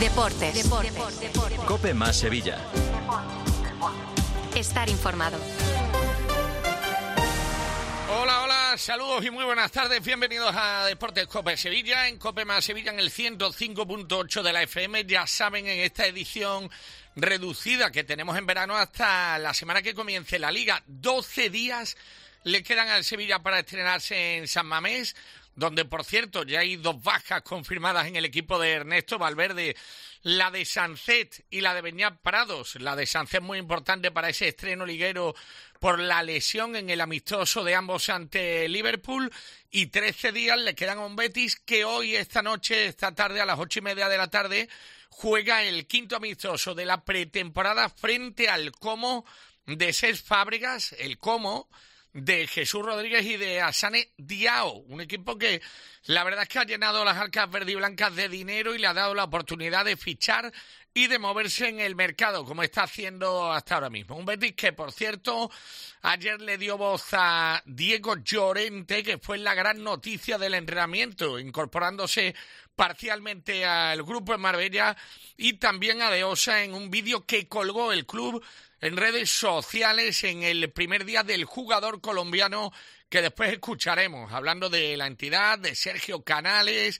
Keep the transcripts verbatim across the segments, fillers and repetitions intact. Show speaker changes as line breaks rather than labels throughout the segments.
Deportes. Deportes. Deportes.
COPE más Sevilla.
Estar informado.
Hola, hola, saludos y muy buenas tardes. Bienvenidos a Deportes COPE Sevilla, en COPE más Sevilla, en el ciento cinco punto ocho de la F M. Ya saben, en esta edición reducida que tenemos en verano hasta la semana que comience la Liga. doce días le quedan al Sevilla para estrenarse en San Mamés, donde, por cierto, ya hay dos bajas confirmadas en el equipo de Ernesto Valverde, la de Sancet y la de Beñat Prados. La de Sancet muy importante para ese estreno liguero por la lesión en el amistoso de ambos ante Liverpool, y trece días le quedan a un Betis que hoy, esta noche, esta tarde, a las ocho y media de la tarde, juega el quinto amistoso de la pretemporada frente al Como de Cesc Fábregas, el Como de Jesús Rodríguez y de Asane Diao, un equipo que la verdad es que ha llenado las arcas verde y blancas de dinero y le ha dado la oportunidad de fichar y de moverse en el mercado, como está haciendo hasta ahora mismo. Un Betis que, por cierto, ayer le dio voz a Diego Llorente, que fue la gran noticia del entrenamiento, incorporándose parcialmente al grupo en Marbella, y también a De Osa en un vídeo que colgó el club en redes sociales en el primer día del jugador colombiano, que después escucharemos, hablando de la entidad, de Sergio Canales,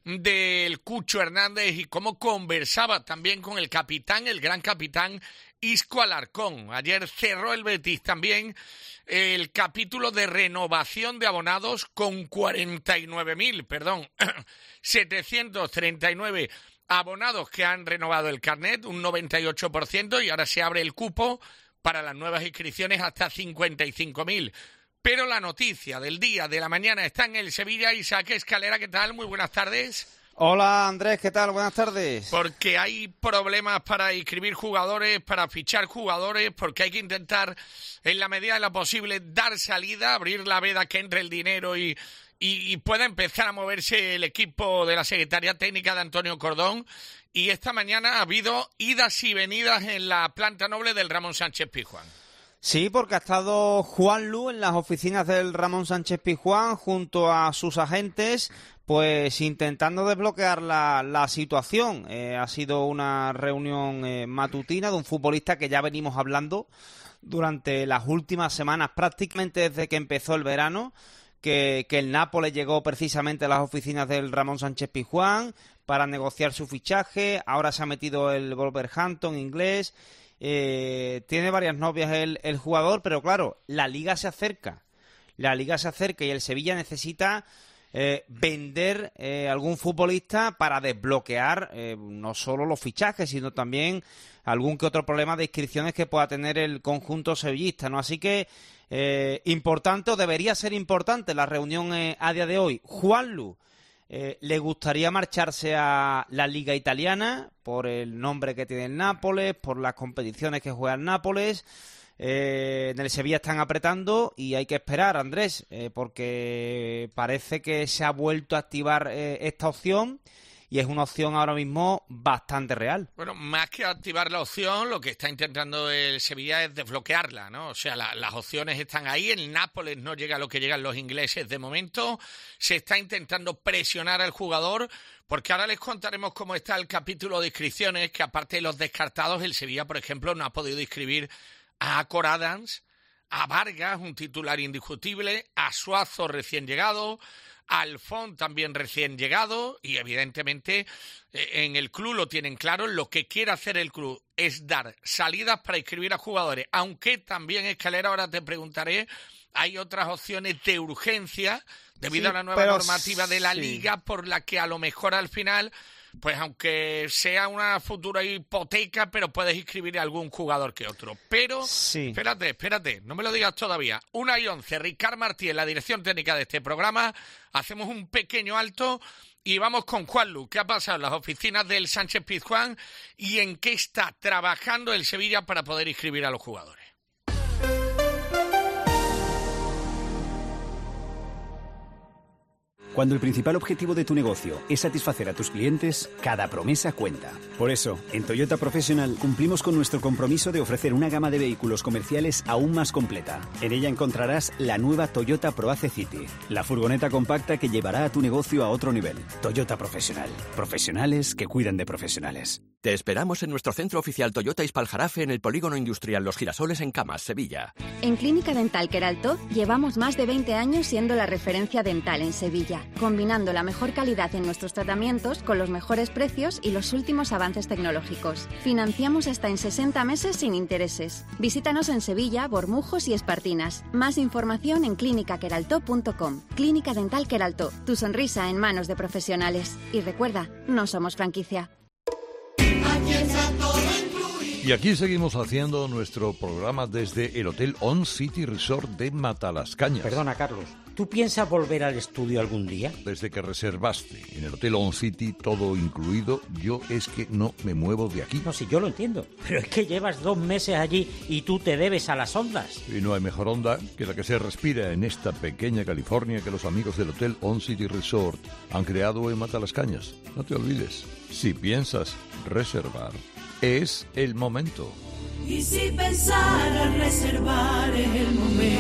del Cucho Hernández, y cómo conversaba también con el capitán, el gran capitán Isco Alarcón. Ayer cerró el Betis también el capítulo de renovación de abonados con cuarenta y nueve mil, perdón, setecientos treinta y nueve abonados que han renovado el carnet, un noventa y ocho por ciento, y ahora se abre el cupo para las nuevas inscripciones hasta cincuenta y cinco mil. Pero la noticia del día, de la mañana, está en el Sevilla. Isaac Escalera, ¿qué tal? Muy buenas tardes.
Hola Andrés, ¿qué tal? Buenas tardes.
Porque hay problemas para inscribir jugadores, para fichar jugadores, porque hay que intentar, en la medida de lo posible, dar salida, abrir la veda, que entre el dinero y... Y, y pueda empezar a moverse el equipo de la Secretaría Técnica de Antonio Cordón. Y esta mañana ha habido idas y venidas en la planta noble del Ramón Sánchez Pizjuán.
Sí, porque ha estado Juanlu en las oficinas del Ramón Sánchez Pizjuán junto a sus agentes, pues intentando desbloquear la, la situación. Eh, ha sido una reunión eh, matutina de un futbolista que ya venimos hablando durante las últimas semanas, prácticamente desde que empezó el verano, Que, que el Nápoles llegó precisamente a las oficinas del Ramón Sánchez Pizjuán para negociar su fichaje. Ahora se ha metido el Wolverhampton inglés. Eh, tiene varias novias el, el jugador, pero claro, la liga se acerca. La liga se acerca y el Sevilla necesita eh, vender eh, algún futbolista para desbloquear eh, no solo los fichajes, sino también algún que otro problema de inscripciones que pueda tener el conjunto sevillista, ¿no? Así que Eh, importante, o debería ser importante, la reunión eh, a día de hoy. Juanlu eh, le gustaría marcharse a la Liga Italiana por el nombre que tiene el Nápoles, por las competiciones que juega el Nápoles. Eh, en el Sevilla están apretando y hay que esperar, Andrés, eh, porque parece que se ha vuelto a activar eh, esta opción. Y es una opción ahora mismo bastante real.
Bueno, más que activar la opción, lo que está intentando el Sevilla es desbloquearla, ¿no? O sea, la, las opciones están ahí. El Nápoles no llega a lo que llegan los ingleses de momento. Se está intentando presionar al jugador, porque ahora les contaremos cómo está el capítulo de inscripciones, que aparte de los descartados, el Sevilla, por ejemplo, no ha podido inscribir a Acor Adams, a Vargas, un titular indiscutible, a Suazo, recién llegado, Alfón también recién llegado, y evidentemente eh, en el club lo tienen claro. Lo que quiere hacer el club es dar salidas para inscribir a jugadores, aunque también, Escalera, ahora te preguntaré, hay otras opciones de urgencia debido
sí,
a la nueva
pero
normativa de la
sí.
Liga, por la que a lo mejor al final, pues aunque sea una futura hipoteca, pero puedes inscribir a algún jugador que otro. Pero,
sí.
espérate, espérate, no me lo digas todavía. Una y once, Ricard Martí en la dirección técnica de este programa. Hacemos un pequeño alto y vamos con Juanlu. ¿Qué ha pasado en las oficinas del Sánchez Pizjuán y en qué está trabajando el Sevilla para poder inscribir a los jugadores?
Cuando el principal objetivo de tu negocio es satisfacer a tus clientes, cada promesa cuenta. Por eso, en Toyota Professional cumplimos con nuestro compromiso de ofrecer una gama de vehículos comerciales aún más completa. En ella encontrarás la nueva Toyota ProAce City, la furgoneta compacta que llevará a tu negocio a otro nivel. Toyota Professional. Profesionales que cuidan de profesionales.
Te esperamos en nuestro centro oficial Toyota Ispaljarafe en el Polígono Industrial Los Girasoles en Camas, Sevilla.
En Clínica Dental Queraltó llevamos más de veinte años siendo la referencia dental en Sevilla, combinando la mejor calidad en nuestros tratamientos con los mejores precios y los últimos avances tecnológicos. Financiamos hasta en sesenta meses sin intereses. Visítanos en Sevilla, Bormujos y Espartinas. Más información en clínica queraltó punto com. Clínica Dental Queraltó, tu sonrisa en manos de profesionales. Y recuerda, no somos franquicia.
Y aquí seguimos haciendo nuestro programa desde el Hotel On City Resort de Matalascañas.
Perdona, Carlos, ¿tú piensas volver al estudio algún día?
Desde que reservaste en el Hotel On City todo incluido, yo es que no me muevo de aquí.
No, sí, yo lo entiendo, pero es que llevas dos meses allí y tú te debes a las ondas.
Y no hay mejor onda que la que se respira en esta pequeña California que los amigos del Hotel On City Resort han creado en Matalascañas. No te olvides, si piensas reservar, es el momento.
Y si pensar reservar es el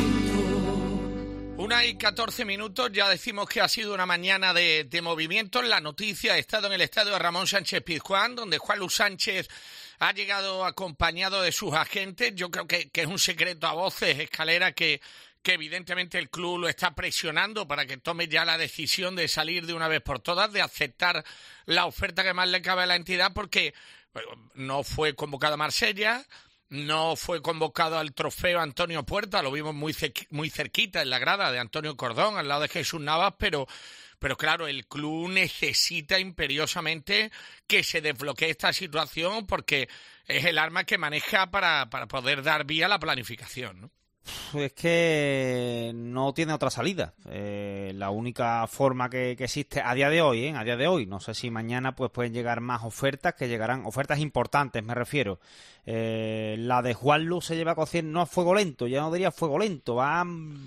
momento.
Una y catorce minutos, ya decimos que ha sido una mañana de, de movimiento. La noticia ha estado en el estadio de Ramón Sánchez Pizjuán, donde Juanlu Sánchez ha llegado acompañado de sus agentes. Yo creo que, que es un secreto a voces, Escalera, que, que evidentemente el club lo está presionando para que tome ya la decisión de salir de una vez por todas, de aceptar la oferta que más le cabe a la entidad, porque no fue convocado a Marsella, no fue convocado al trofeo Antonio Puerta, lo vimos muy cer- muy cerquita en la grada de Antonio Cordón, al lado de Jesús Navas, pero, pero claro, el club necesita imperiosamente que se desbloquee esta situación porque es el arma que maneja para, para poder dar vía a la planificación, ¿no?
Es que no tiene otra salida. Eh, la única forma que, que existe a día de hoy, ¿eh? a día de hoy, no sé si mañana pues pueden llegar más ofertas, que llegarán ofertas importantes, me refiero. Eh, la de Juanlu se lleva a cocer no a fuego lento, ya no diría fuego lento, va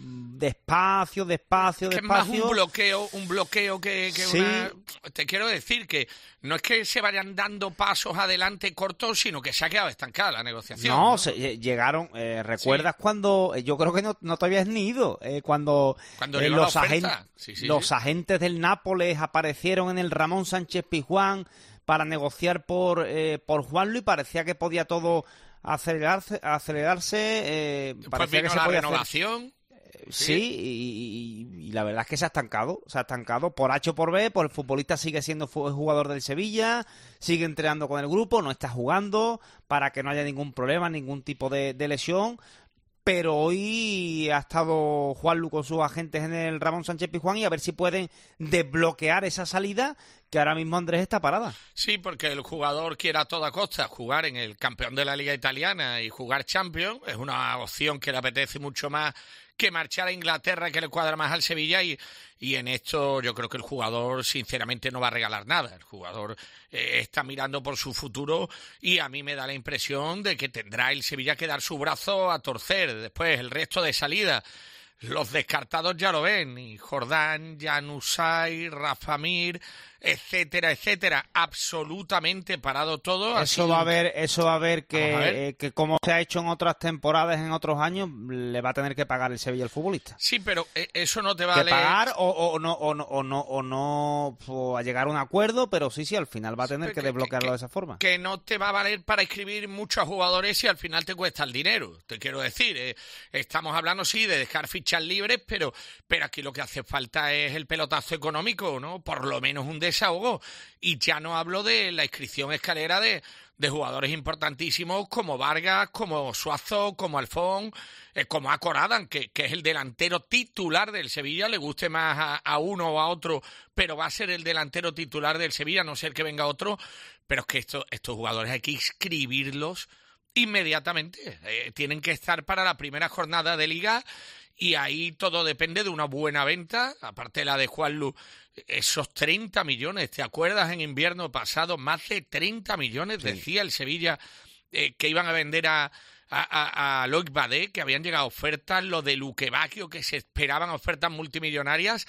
despacio, despacio,
que
despacio.
Es más un bloqueo, un bloqueo que, que
sí.
una... Te quiero decir que no es que se vayan dando pasos adelante cortos, sino que se ha quedado estancada la negociación.
No,
¿no?
Se, llegaron, eh, ¿recuerdas
sí.
cuando, yo creo que no, no te habías ni ido, eh, cuando,
cuando
eh, los, agen,
sí, sí,
los
sí.
agentes del Nápoles aparecieron en el Ramón Sánchez Pizjuán para negociar por, eh, por Juanlu y parecía que podía todo acelerarse, acelerarse eh, parecía
vino
que se
la
podía
renovación.
Hacer... Sí, sí y, y, y la verdad es que se ha estancado, se ha estancado por H o por B, por el futbolista sigue siendo jugador del Sevilla, sigue entrenando con el grupo, no está jugando para que no haya ningún problema, ningún tipo de, de lesión. Pero hoy ha estado Juanlu con sus agentes en el Ramón Sánchez Pizjuán y a ver si pueden desbloquear esa salida que ahora mismo Andrés está parada.
Sí, porque el jugador quiere a toda costa jugar en el campeón de la Liga Italiana y jugar Champions. Es una opción que le apetece mucho más que marchar a Inglaterra, que le cuadra más al Sevilla, y, y en esto yo creo que el jugador sinceramente no va a regalar nada. El jugador eh, está mirando por su futuro y a mí me da la impresión de que tendrá el Sevilla que dar su brazo a torcer. Después el resto de salida, los descartados ya lo ven, y Jordán, Januzaj, Rafa Mir, etcétera, etcétera, absolutamente parado todo.
Eso
así...
va a ver, eso va a ver que,
a ver.
Eh, que como se ha hecho en otras temporadas, en otros años, le va a tener que pagar el Sevilla al futbolista.
Sí, pero eh, eso no te va
que
a leer...
pagar o, o no o no o no o no o a llegar a un acuerdo, pero sí, sí, al final va a tener
sí,
que, que desbloquearlo
que,
de esa forma.
Que no te va a valer para escribir muchos jugadores y al final te cuesta el dinero. Te quiero decir, eh, estamos hablando sí de dejar fichas libres, pero pero aquí lo que hace falta es el pelotazo económico, ¿no? Por lo menos un desahogo. Y ya no hablo de la inscripción Escalera de, de jugadores importantísimos como Vargas, como Suazo, como Alfón, eh, como Acoradan, que, que es el delantero titular del Sevilla, le guste más a, a uno o a otro, pero va a ser el delantero titular del Sevilla, a no ser que venga otro. Pero es que esto, estos jugadores hay que inscribirlos inmediatamente. Eh, tienen que estar para la primera jornada de Liga. Y ahí todo depende de una buena venta, aparte de la de Juanlu, esos treinta millones, ¿te acuerdas? En invierno pasado, más de treinta millones, sí. Decía el Sevilla, eh, que iban a vender a, a, a, a Loic Badé, que habían llegado ofertas, lo de Luque Bacchio, que se esperaban ofertas multimillonarias,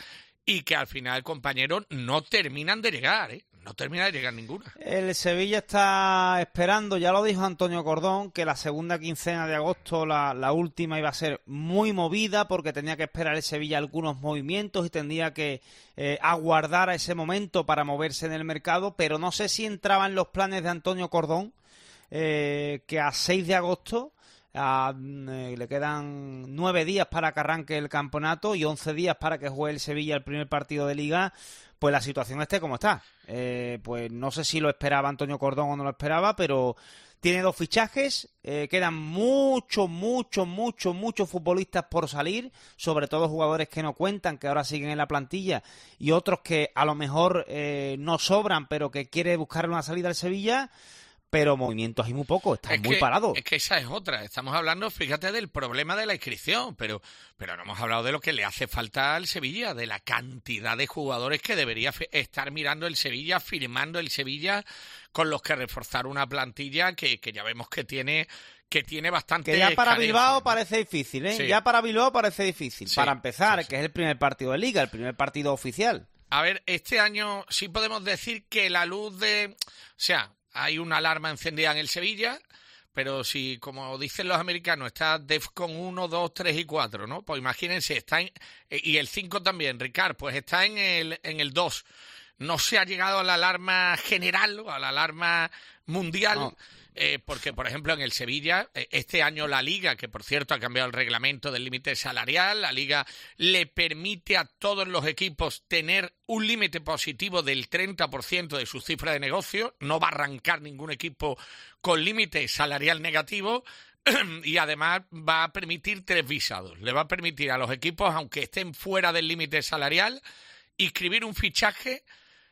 y que al final, compañeros, no terminan de llegar, ¿eh? No termina de llegar ninguna.
El Sevilla está esperando, ya lo dijo Antonio Cordón, que la segunda quincena de agosto, la, la última, iba a ser muy movida porque tenía que esperar el Sevilla algunos movimientos y tendría que eh, aguardar a ese momento para moverse en el mercado, pero no sé si entraba en los planes de Antonio Cordón eh, que a seis de agosto a, eh, le quedan nueve días para que arranque el campeonato y once días para que juegue el Sevilla el primer partido de Liga, pues la situación esté como está. Eh, pues no sé si lo esperaba Antonio Cordón o no lo esperaba, pero tiene dos fichajes, eh, quedan muchos, muchos, muchos, muchos futbolistas por salir, sobre todo jugadores que no cuentan, que ahora siguen en la plantilla, y otros que a lo mejor eh, no sobran, pero que quiere buscar una salida al Sevilla. Pero movimientos hay muy poco, están
es
muy
que,
parados.
Es que esa es otra. Estamos hablando, fíjate, del problema de la inscripción, pero, pero no hemos hablado de lo que le hace falta al Sevilla, de la cantidad de jugadores que debería estar mirando el Sevilla, firmando el Sevilla, con los que reforzar una plantilla que, que ya vemos que tiene... que tiene bastante...
Que ya para
carencia,
Bilbao
¿no?
parece difícil, ¿eh?
Sí.
Ya para Bilbao parece difícil.
Sí,
para empezar,
sí, sí.
que es el primer partido de Liga, el primer partido oficial.
A ver, este año sí podemos decir que la luz de... O sea, hay una alarma encendida en el Sevilla, pero si, como dicen los americanos, está DEFCON uno, dos, tres y cuatro, ¿no? Pues imagínense, está en... Y el cinco también, Ricard, pues está en el, en el dos. No se ha llegado a la alarma general, o a la alarma mundial...
No.
Eh, porque, por ejemplo, en el Sevilla, eh, este año la Liga, que por cierto ha cambiado el reglamento del límite salarial, la Liga le permite a todos los equipos tener un límite positivo del treinta por ciento de su cifra de negocio, no va a arrancar ningún equipo con límite salarial negativo, y además va a permitir tres visados. Le va a permitir a los equipos, aunque estén fuera del límite salarial, inscribir un fichaje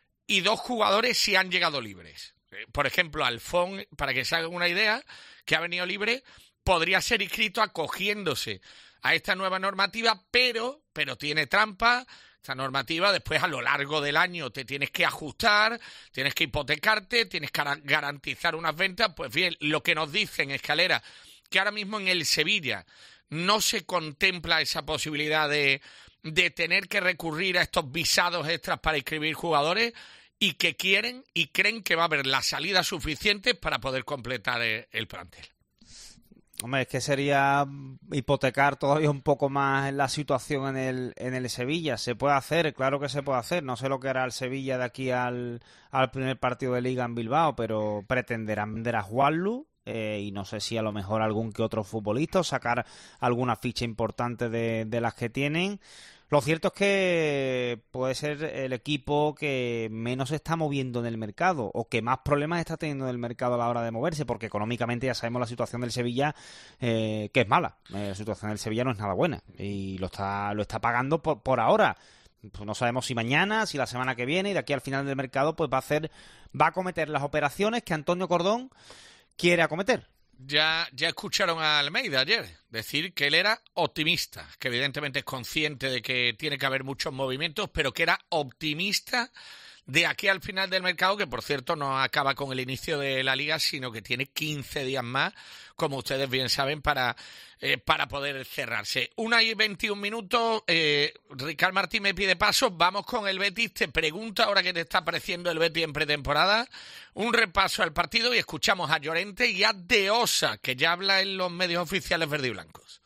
y dos jugadores si han llegado libres. Por ejemplo, Alfón, para que se hagan una idea, que ha venido libre, podría ser inscrito acogiéndose a esta nueva normativa, pero, pero tiene trampa. Esta normativa después a lo largo del año te tienes que ajustar, tienes que hipotecarte, tienes que garantizar unas ventas. Pues bien, lo que nos dicen, Escalera, que ahora mismo en el Sevilla no se contempla esa posibilidad de, de tener que recurrir a estos visados extras para inscribir jugadores, y que quieren y creen que va a haber las salidas suficientes para poder completar el, el plantel.
Hombre, es que sería hipotecar todavía un poco más la situación en el, en el Sevilla. Se puede hacer, claro que se puede hacer. No sé lo que hará el Sevilla de aquí al, al primer partido de Liga en Bilbao, pero pretenderán vender a Juanlu. Eh, y no sé si a lo mejor algún que otro futbolista o sacar alguna ficha importante de, de las que tienen. Lo cierto es que puede ser el equipo que menos se está moviendo en el mercado o que más problemas está teniendo en el mercado a la hora de moverse, porque económicamente ya sabemos la situación del Sevilla, eh, que es mala. Eh, la situación del Sevilla no es nada buena y lo está, lo está pagando por, por ahora. Pues no sabemos si mañana, si la semana que viene, y de aquí al final del mercado pues va a hacer, va a cometer las operaciones que Antonio Cordón quiere acometer.
Ya, ya escucharon a Almeida ayer decir que él era optimista, que evidentemente es consciente de que tiene que haber muchos movimientos, pero que era optimista de aquí al final del mercado, que por cierto no acaba con el inicio de la Liga, sino que tiene quince días más, como ustedes bien saben, para, eh, para poder cerrarse. Una y veintiún minutos, eh, Ricard Martín me pide paso, vamos con el Betis, te pregunta ahora qué te está pareciendo el Betis en pretemporada, un repaso al partido y escuchamos a Llorente y a De Osa, que ya habla en los medios oficiales verde y blancos.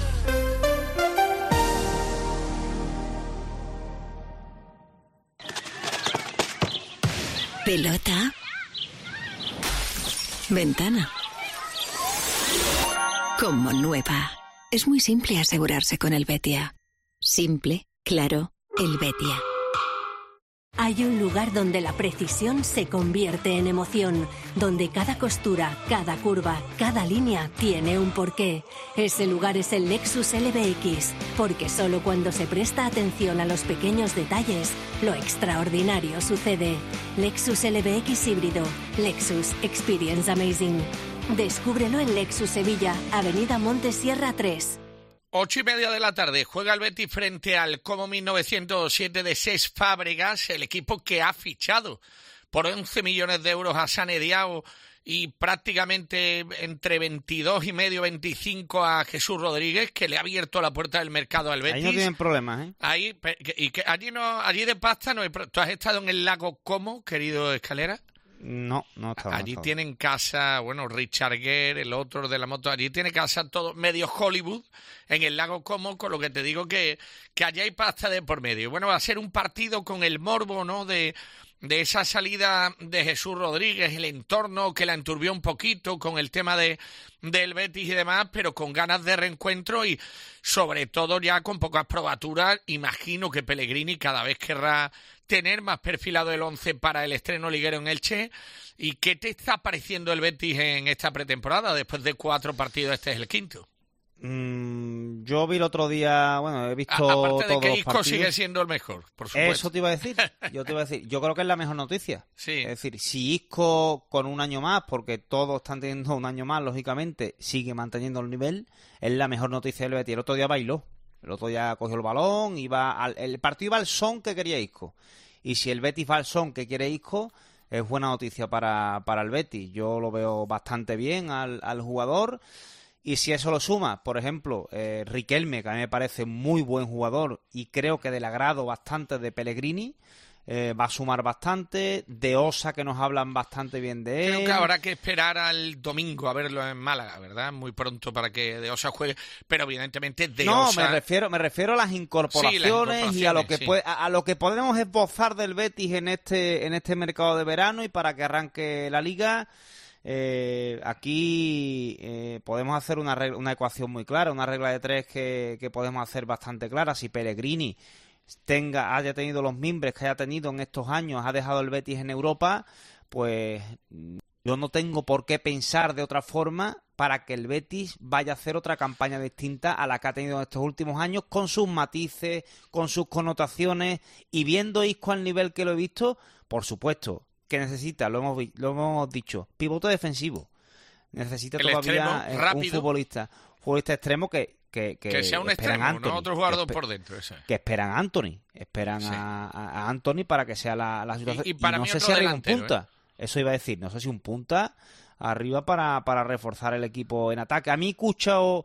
Pelota. Ventana. Como nueva. Es muy simple asegurarse con el Betia. Simple, claro, el Betia.
Hay un lugar donde la precisión se convierte en emoción, donde cada costura, cada curva, cada línea tiene un porqué. Ese lugar es el Lexus L B X, porque solo cuando se presta atención a los pequeños detalles, lo extraordinario sucede. Lexus L B X híbrido. Lexus Experience Amazing. Descúbrelo en Lexus Sevilla, Avenida Montesierra tres.
Ocho y media de la tarde, juega el Betis frente al Como mil novecientos siete de Cesc Fábregas, el equipo que ha fichado por once millones de euros a Sane Diao y prácticamente entre veintidós y medio, veinticinco a Jesús Rodríguez, que le ha abierto la puerta del mercado al Betis.
Ahí no tienen problemas, ¿eh?
Ahí, y que allí no, allí de pasta no hay. ¿Tú has estado en el lago Como, querido Escalera?
No, no estaba.
Allí
no
tienen casa, bueno, Richard Gere, el otro de la moto, allí tiene casa todo medio Hollywood en el lago Como, con lo que te digo que, que allí hay pasta de por medio. Bueno, va a ser un partido con el morbo, ¿no?, de, de esa salida de Jesús Rodríguez, el entorno que la enturbió un poquito con el tema de del Betis y demás, pero con ganas de reencuentro y sobre todo ya con pocas probaturas. Imagino que Pellegrini cada vez querrá tener más perfilado el once para el estreno liguero en Elche. ¿Y qué te está pareciendo el Betis en esta pretemporada? Después de cuatro partidos, este es el quinto.
Mm, yo vi el otro día, bueno, he visto
a, aparte
todos
de que
los
Isco
partidos.
sigue siendo el mejor, por supuesto.
Eso te iba a decir, yo te iba a decir, yo creo que es la mejor noticia.
Sí.
Es decir, si Isco con un año más, porque todos están teniendo un año más, lógicamente, sigue manteniendo el nivel, es la mejor noticia del Betis. El otro día bailó, el otro día cogió el balón, iba al, el partido iba al son que quería Isco. Y si el Betis va al son que quiere Isco, es buena noticia para, para el Betis. Yo lo veo bastante bien al, al jugador. Y si eso lo suma, por ejemplo, eh, Riquelme, que a mí me parece muy buen jugador y creo que del agrado bastante de Pellegrini, eh, va a sumar bastante. De Osa, que nos hablan bastante bien de él.
Creo que habrá que esperar al domingo a verlo en Málaga, ¿verdad? Muy pronto para que De Osa juegue, pero evidentemente De
no,
Osa...
me refiero, me refiero a las incorporaciones,
sí, las incorporaciones
y a lo que
sí.
puede, a, a lo que podemos esbozar del Betis en este, en este mercado de verano y para que arranque la liga. Eh, aquí eh, podemos hacer una, regla, una ecuación muy clara, una regla de tres que, que podemos hacer bastante clara. Si Pellegrini tenga, haya tenido los mimbres que haya tenido en estos años, ha dejado el Betis en Europa, pues yo no tengo por qué pensar de otra forma para que el Betis vaya a hacer otra campaña distinta a la que ha tenido en estos últimos años, con sus matices, con sus connotaciones, y viendo Isco al nivel que lo he visto, por supuesto que necesita, lo hemos, lo hemos dicho, pivote defensivo. Necesita
el
todavía
extremo,
un futbolista, futbolista extremo que que, que,
que sea un extremo,
Anthony,
no otro jugador
que,
por dentro. Ese.
Que esperan a Anthony, esperan sí. a, a Anthony para que sea la, la situación.
Y, y, para
y no
mí
sé
otro
si arriba un
delantero,
punta. ¿eh? Eso iba a decir, no sé si un punta arriba para, para reforzar el equipo en ataque. A mí Cuchao,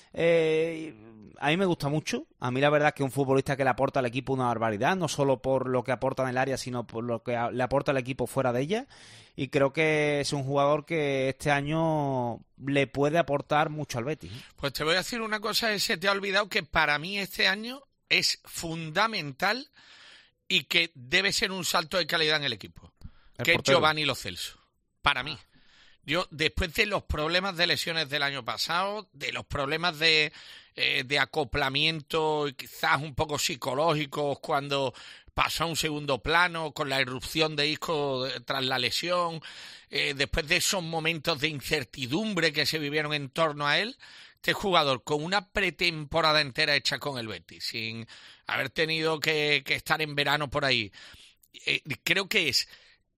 eh, a mí me gusta mucho. A mí la verdad es que es un futbolista que le aporta al equipo una barbaridad, no solo por lo que aporta en el área, sino por lo que le aporta al equipo fuera de ella. Y creo que es un jugador que este año le puede aportar mucho al Betis.
Pues te voy a decir una cosa, se te ha olvidado que para mí este año es fundamental y que debe ser un salto de calidad en el equipo, el que portero. Es Giovanni Lo Celso, para mí. Yo, después de los problemas de lesiones del año pasado, de los problemas de, eh, de acoplamiento, quizás un poco psicológicos, cuando pasó a un segundo plano con la irrupción de Isco tras la lesión, eh, después de esos momentos de incertidumbre que se vivieron en torno a él, este jugador con una pretemporada entera hecha con el Betis, sin haber tenido que, que estar en verano por ahí, eh, creo que es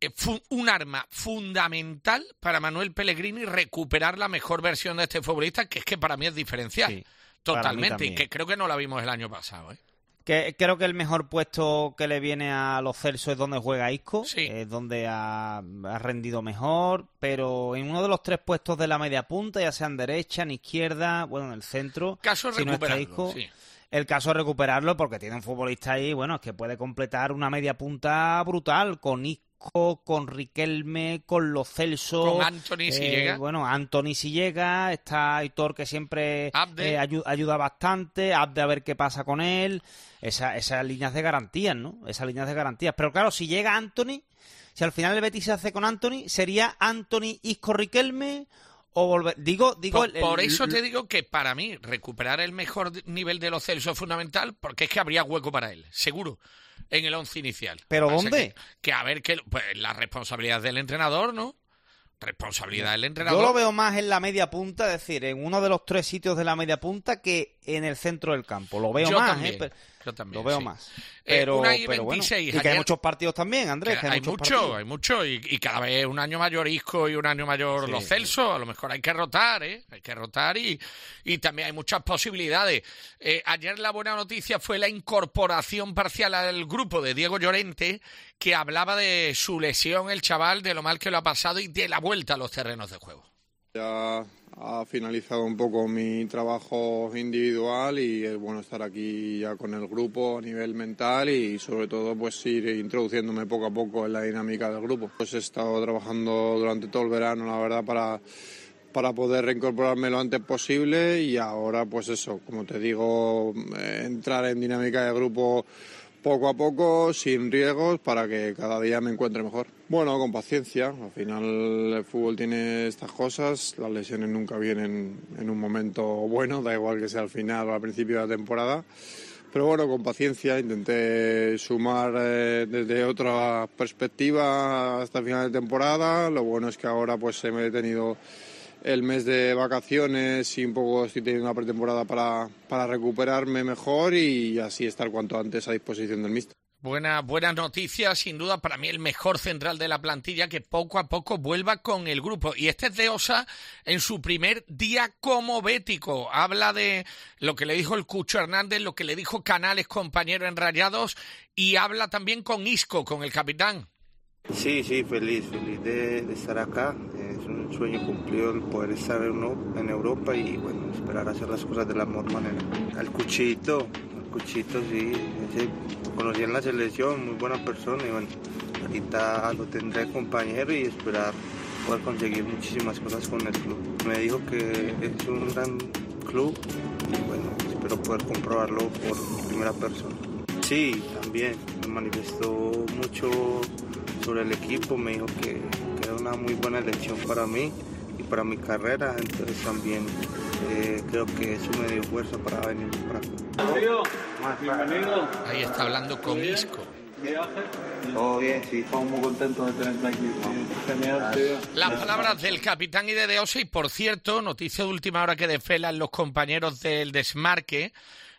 un arma fundamental para Manuel Pellegrini recuperar la mejor versión de este futbolista, que es que para mí es diferencial, sí, totalmente, y que creo que no la vimos el año pasado, ¿eh?
Que creo que el mejor puesto que le viene a Lo Celso es donde juega Isco,
sí.
es donde ha, ha rendido mejor, pero en uno de los tres puestos de la media punta, ya sea en derecha, en izquierda, bueno, en el centro,
caso
si no está Isco,
sí.
el caso es recuperarlo porque tiene un futbolista ahí, bueno, es que puede completar una media punta brutal con Isco, con Riquelme, con Lo Celso,
con Anthony si
eh,
llega,
bueno, Anthony si llega, está Aitor que siempre
Abde.
eh, ayuda, ayuda bastante, Abde a ver qué pasa con él, esa, esas líneas de garantías, ¿no? Esas líneas de garantías, pero claro, si llega Anthony, si al final el Betis se hace con Anthony, sería Anthony, Isco, Riquelme o volver, digo, digo
por,
el, el,
por eso
el,
te digo que para mí recuperar el mejor nivel de Lo Celso es fundamental, porque es que habría hueco para él, seguro, en el once inicial.
¿Pero dónde?
Que, que a ver, que pues, la responsabilidad del entrenador, ¿no? Responsabilidad del entrenador.
Yo lo veo más en la media punta, es decir, en uno de los tres sitios de la media punta que en el centro del campo. Lo veo
Yo
más,
también,
¿eh? Pero,
yo también,
lo veo
sí.
más.
Eh,
Pero,
una y
pero bueno,
veintiséis,
y que
ayer-
hay muchos partidos también, Andrés. Que hay,
hay
muchos
mucho,
partidos.
hay mucho, y, y cada vez un año mayor Isco y un año mayor
Sí,
Los Celsos, a lo mejor hay que rotar, ¿eh? Hay que rotar y, y también hay muchas posibilidades. Eh, ayer la buena noticia fue la incorporación parcial al grupo de Diego Llorente, que hablaba de su lesión, el chaval, de lo mal que lo ha pasado y de la vuelta a los terrenos de juego.
Ya ha finalizado un poco mi trabajo individual y es bueno estar aquí ya con el grupo a nivel mental y sobre todo pues ir introduciéndome poco a poco en la dinámica del grupo. Pues he estado trabajando durante todo el verano, la verdad, para, para poder reincorporarme lo antes posible y ahora pues eso, como te digo, eh, entrar en dinámica de grupo poco a poco, sin riesgos, para que cada día me encuentre mejor. Bueno, con paciencia. Al final el fútbol tiene estas cosas. Las lesiones nunca vienen en un momento bueno, da igual que sea al final o al principio de la temporada. Pero bueno, con paciencia intenté sumar eh, desde otra perspectiva hasta el final de temporada. Lo bueno es que ahora pues me he tenido el mes de vacaciones y un poco estoy teniendo una pretemporada para, para recuperarme mejor y así estar cuanto antes a disposición del míster.
Buena, buenas noticias, sin duda, para mí el mejor central de la plantilla que poco a poco vuelva con el grupo. Y este es de Osa en su primer día como bético. Habla de lo que le dijo el Cucho Hernández, lo que le dijo Canales, compañero en Rayados, y habla también con Isco, con el capitán.
Sí, sí, feliz, feliz de, de estar acá. Es un sueño cumplido el poder estar ¿no? en Europa y bueno, esperar hacer las cosas de la mejor manera. Al Cuchito, al Cuchito sí, ese, lo conocí en la selección, muy buena persona y bueno, ahorita lo tendré de compañero y esperar poder conseguir muchísimas cosas con el club. Me dijo que es un gran club y bueno, espero poder comprobarlo por primera persona. Sí, también me manifestó mucho sobre el equipo, me dijo que, que era una muy buena elección para mí y para mi carrera, entonces también eh, creo que eso me dio fuerza para venir para acá.
Bienvenido. Ahí está hablando con Isco.
Todo bien, sí, estamos muy contentos de tenerte aquí. Genial.
Las palabras del capitán y de Deose, y por cierto, noticia de última hora que desvelan los compañeros del Desmarque,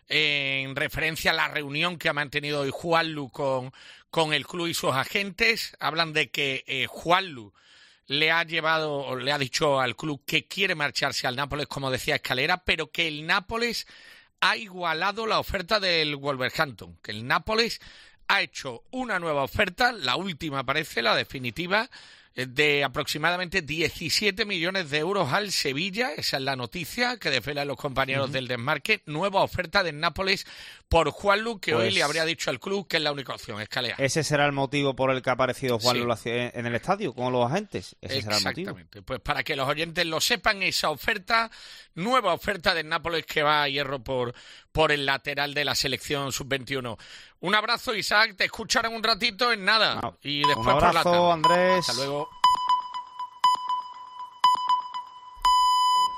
en referencia a la reunión que ha mantenido hoy Juanlu con, con el club y sus agentes. Hablan de que eh, Juanlu le ha llevado, o le ha dicho al club que quiere marcharse al Nápoles, como decía Escalera, pero que el Nápoles ha igualado la oferta del Wolverhampton, que el Nápoles ha hecho una nueva oferta, la última parece, la definitiva, de aproximadamente diecisiete millones de euros al Sevilla. Esa es la noticia que desvelan los compañeros uh-huh. del Desmarque. Nueva oferta del Nápoles por Juanlu, que pues, hoy le habría dicho al club que es la única opción. Escalera.
Ese será el motivo por el que ha aparecido Juanlu sí. en el estadio con los agentes. Ese será el motivo.
Exactamente. Pues para que los oyentes lo sepan, esa oferta, nueva oferta del Nápoles que va a hierro por, por el lateral de la selección sub veintiuno. Un abrazo, Isaac. Te escucharán un ratito en nada.
No.
Y después
un abrazo,
por la tarde.
Andrés.
Hasta luego.